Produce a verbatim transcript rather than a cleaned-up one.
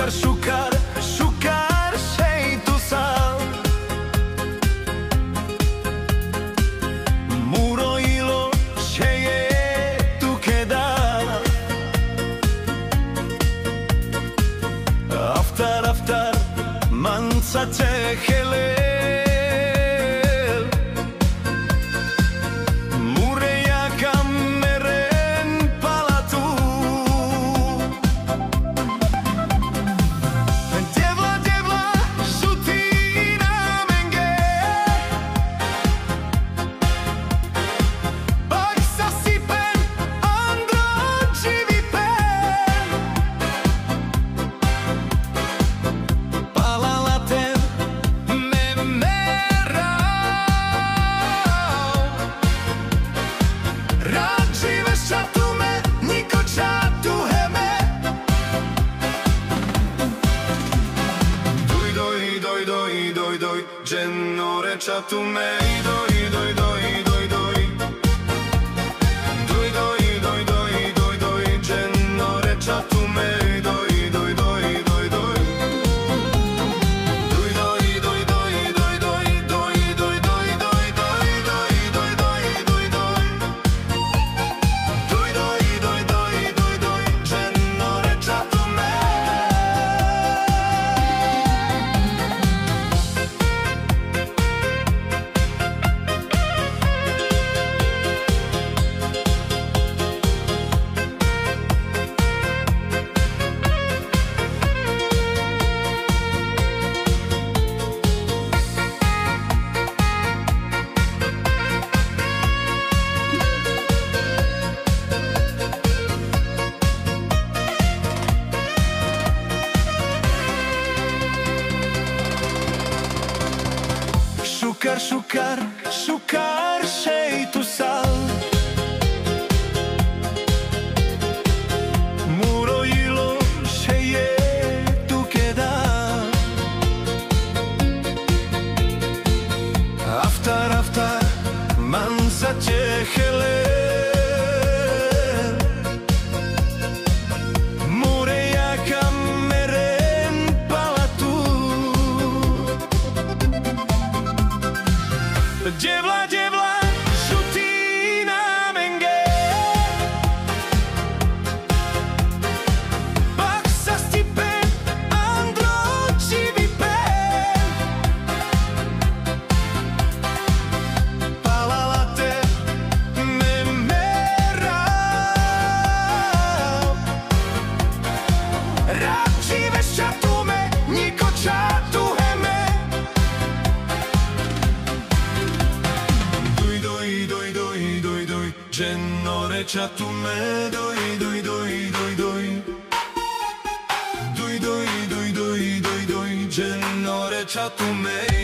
Shukar, shukar, shukar sei tu sal. Muro ilo sheye tu keda. Aftar, aftar, mansa tehele. Dženno reča tu me i doj, doj, doj, doj, doj. Doj, doj, doj, doj, doj, doj. Dženno reča tu me i doj, doj, doj, doj, doj. Doj, doj, doj, doj, doj, doj. Doj, doj, doj, doj, doj, doj, doj, doj, doj, doj. Doj, doj, doj, doj, doj, doj. Dženno reča tu me. Shukar, shukar, shukar sei tu sal. Muro ilo sheye tu keda. Aftar, aftar, mansa tehele. Djevla, djevla, šutina menge. Baksa stipen, androci vipen. Palalate me merao. Rači vešća tume, niko čatu heme. Dženno reča tu me, doj, doj, doj, doj, doj. Doj, doj, doj, doj, doj, doj. Dženno reča tu me.